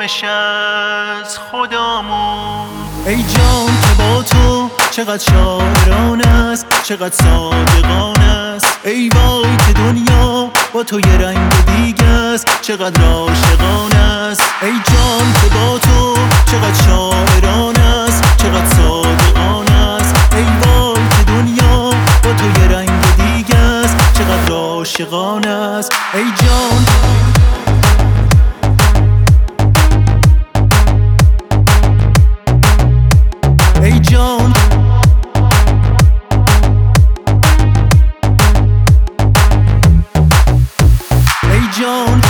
آرامش از خدامون. ای جان که با تو چقدر شاعران است، چقدر صادقان است. ای وای که دنیا با تو یه رنگ دیگه است، چقدر عاشقان است. ای جان که با تو چقدر شاعران است، چقدر صادقان است. ای وای که دنیا با تو یه رنگ دیگه است، چقدر عاشقان است. ای جان ای جان ای جان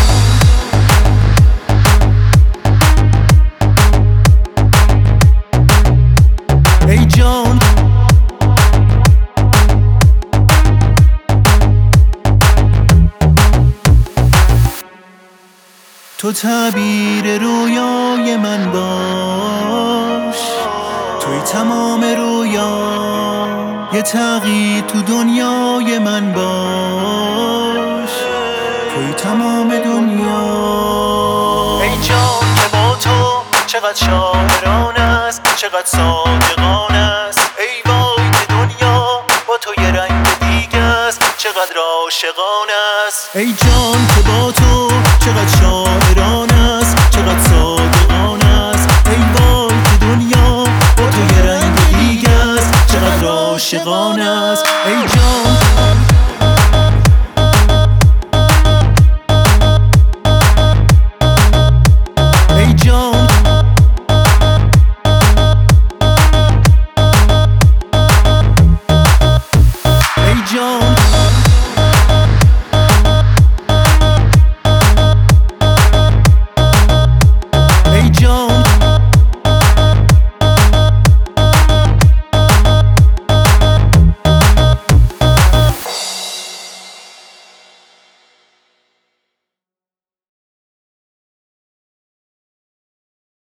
ای جان تو تعبیر رویای من باش، توی تمام رویا، یه تغییر تو دنیای من باش، توی تمام دنیا. ای جان که با تو چقدر شاعران است، چقدر صادقان است. ای وای که دنیا با تو یه رنگ دیگه است، چقدر عاشقان است. ای جان که با تو چقدر شاعران